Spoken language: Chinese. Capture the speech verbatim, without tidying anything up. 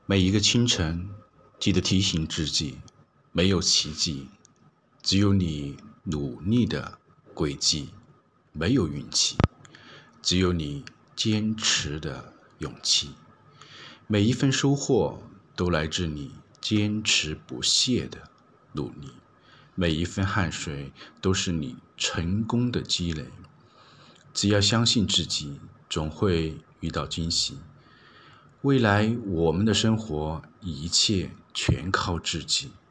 每一个清晨，记得提醒自己，没有奇迹，只有你努力的轨迹；没有运气，只有你坚持的勇气。每一份收获都来自你坚持不懈的努力，每一份汗水都是你成功的积累。只要相信自己，总会遇到惊喜。未来我们的生活，一切全靠自己。